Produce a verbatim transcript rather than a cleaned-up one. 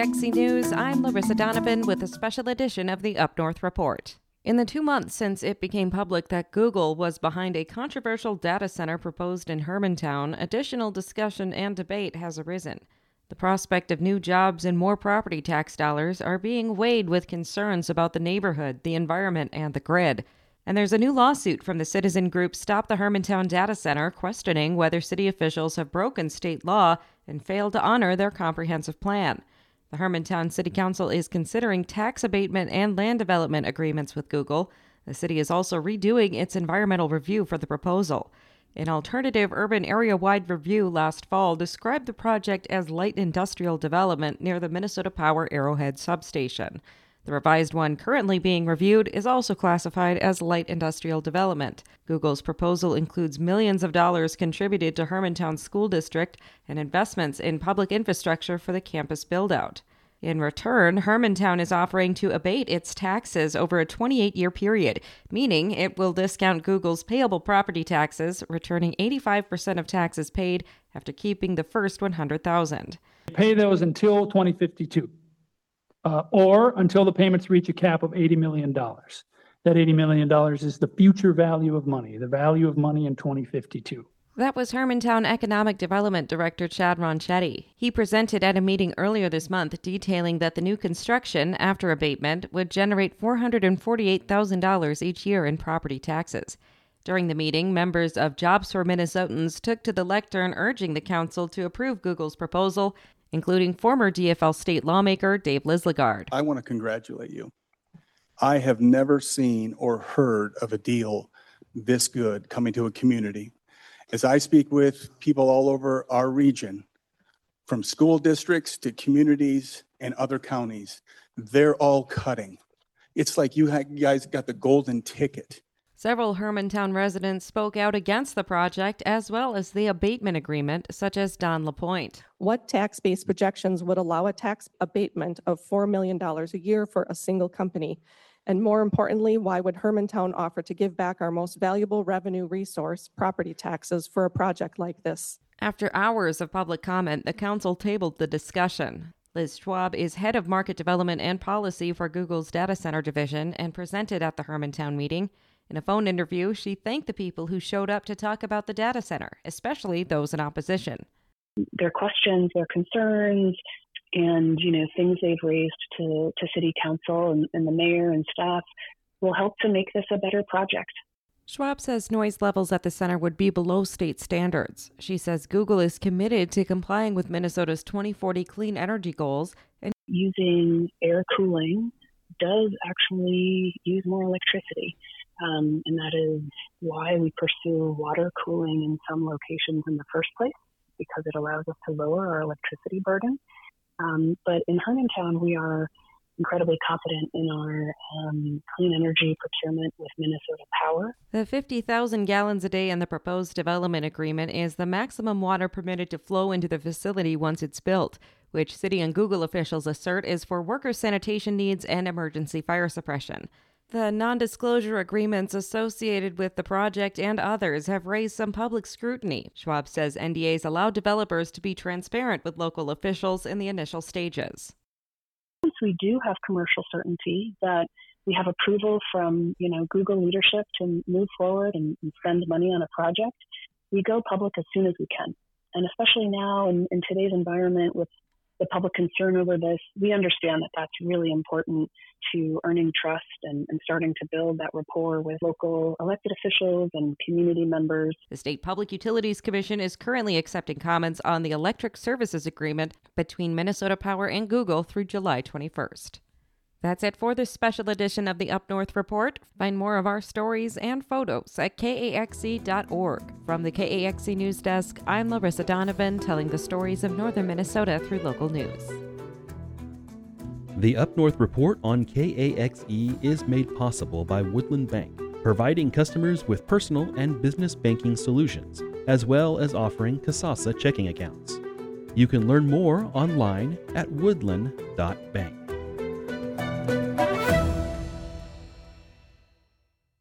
X C News, I'm Larissa Donovan with a special edition of the Up North Report. In the two months since it became public that Google was behind a controversial data center proposed in Hermantown, additional discussion and debate has arisen. The prospect of new jobs and more property tax dollars are being weighed with concerns about the neighborhood, the environment, and the grid. And there's a new lawsuit from the citizen group Stop the Hermantown Data Center questioning whether city officials have broken state law and failed to honor their comprehensive plan. The Hermantown City Council is considering tax abatement and land development agreements with Google. The city is also redoing its environmental review for the proposal. An alternative urban area-wide review last fall described the project as light industrial development near the Minnesota Power Arrowhead substation. The revised one currently being reviewed is also classified as light industrial development. Google's proposal includes millions of dollars contributed to Hermantown School District and investments in public infrastructure for the campus build-out. In return, Hermantown is offering to abate its taxes over a twenty-eight year period, meaning it will discount Google's payable property taxes, returning eighty-five percent of taxes paid after keeping the first one hundred thousand dollars. Pay those until twenty fifty-two, uh, or until the payments reach a cap of eighty million dollars. That eighty million dollars is the future value of money, the value of money in twenty fifty-two. That was Hermantown Economic Development Director Chad Ronchetti. He presented at a meeting earlier this month detailing that the new construction, after abatement, would generate four hundred forty-eight thousand dollars each year in property taxes. During the meeting, members of Jobs for Minnesotans took to the lectern urging the council to approve Google's proposal, including former D F L state lawmaker Dave Lislegard. I want to congratulate you. I have never seen or heard of a deal this good coming to a community. As I speak with people all over our region, from school districts to communities and other counties, they're all cutting. It's like you guys got the golden ticket. Several Hermantown residents spoke out against the project as well as the abatement agreement, such as Don LaPointe. What tax-based projections would allow a tax abatement of four million dollars a year for a single company? And more importantly, why would Hermantown offer to give back our most valuable revenue resource, property taxes, for a project like this? After hours of public comment, the council tabled the discussion. Liz Schwab is head of market development and policy for Google's data center division and presented at the Hermantown meeting. In a phone interview, she thanked the people who showed up to talk about the data center, especially those in opposition. Their questions, their concerns, and, you know, things they've raised to, to city council and, and the mayor and staff will help to make this a better project. Schwab says noise levels at the center would be below state standards. She says Google is committed to complying with Minnesota's twenty forty clean energy goals. And using air cooling does actually use more electricity. Um, and that is why we pursue water cooling in some locations in the first place, because it allows us to lower our electricity burden. Um, but in Hermantown, we are incredibly confident in our um, clean energy procurement with Minnesota Power. The fifty thousand gallons a day in the proposed development agreement is the maximum water permitted to flow into the facility once it's built, which city and Google officials assert is for worker sanitation needs and emergency fire suppression. The non-disclosure agreements associated with the project and others have raised some public scrutiny. Schwab says N D As allow developers to be transparent with local officials in the initial stages. Once we do have commercial certainty that we have approval from, you know, Google leadership to move forward and, and spend money on a project, we go public as soon as we can. And especially now in, in today's environment with the public concern over this, we understand that that's really important to earning trust and, and starting to build that rapport with local elected officials and community members. The State Public Utilities Commission is currently accepting comments on the electric services agreement between Minnesota Power and Google through July twenty-first. That's it for this special edition of the Up North Report. Find more of our stories and photos at K A X C dot org. From the K A X C News Desk, I'm Larissa Donovan, telling the stories of northern Minnesota through local news. The Up North Report on K A X E is made possible by Woodland Bank, providing customers with personal and business banking solutions, as well as offering Kasasa checking accounts. You can learn more online at woodland dot bank.